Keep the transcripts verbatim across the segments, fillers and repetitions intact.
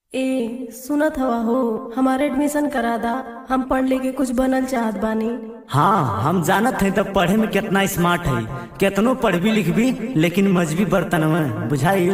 ए सुनत हवा हो, हमारे एडमिशन करा दा। हम पढ़ लिख के कुछ बनल चाहत बानी। हाँ हम जानत हैं तब पढ़े में कितना स्मार्ट है, कितनो पढ़बी लिखबी लेकिन मजबी बर्तन में बुझाई।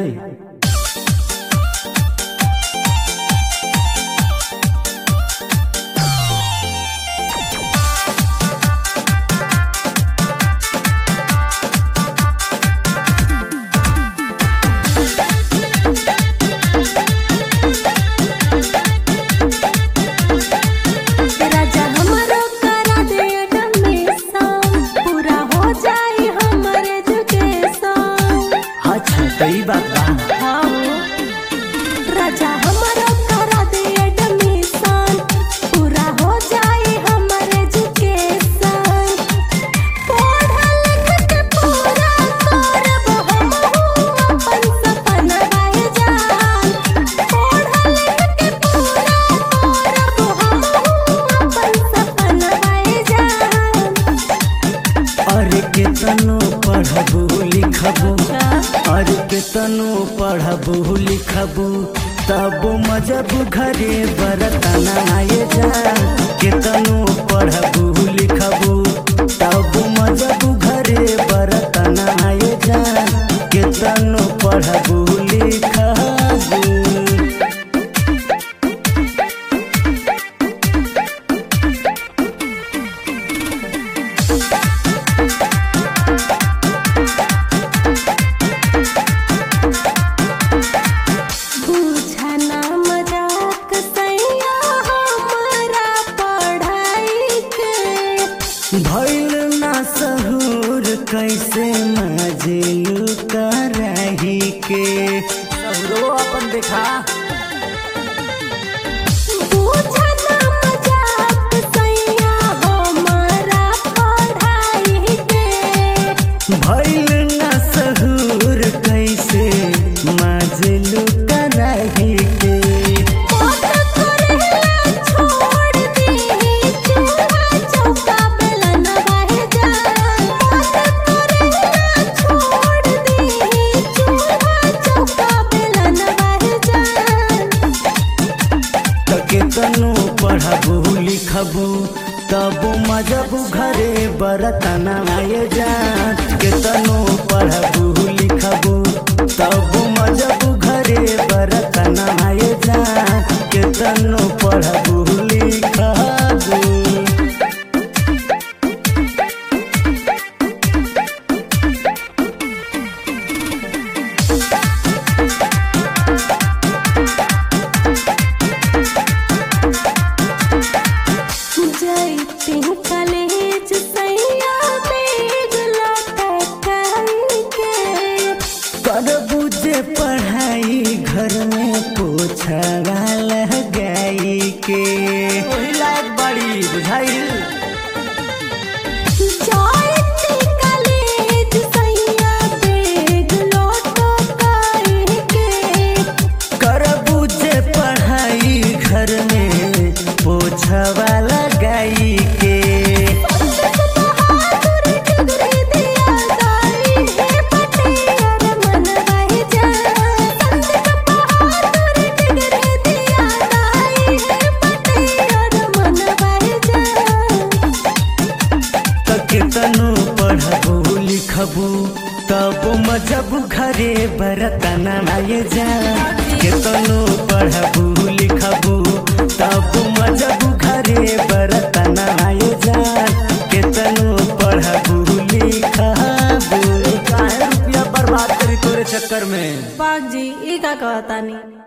सही बात बा। हाँ राजा हमारा करा दे एडमिशन, पूरा हो जाए हमारे एजुकेशन। पढ़ लिख के पूरा करब हमहू अपन सपना जान। पढ़ लिख के पूरा करब हमहू अपन सपना जान। अरे केतनो पढ़बू लिखबू, अरे केतनो पढ़बू लिखबू तब मजबू घरे बरतना आए जा। केतनो पढ़बू लिखबू तब मजबू घरे बरतना आए जा। केतनो पढ़बू लिखबू। भइल ना सहूर कैसे मजलू करही के, सहूरो अपन देखा। भइल ना सहूर कैसे मजलू करही के। केतनो पढ़बू लिखबू तब मजबू घरे बरतना आए जा। केतनो पढ़बू लिखबू तब मजबू घरे बरतना आए जा। केतनो पढ़बू लिखबू। करबू जे पढ़ाई घर में पोछा लगाई के, वही लायक बड़ी बुझाई। करबू जे पढ़ाई घर में पोछा लगाई के। केतनो पढ़बू लिखबू तब मजबू घरे बरतना आए जा। केतनो पढ़बू लिखबू तब मजबू घरे बरतना आए जा। केतनो पढ़बू लिखबू। काहे रुपया बर्बाद करी तोरे चक्कर में। पाक जी ई का कहतानी।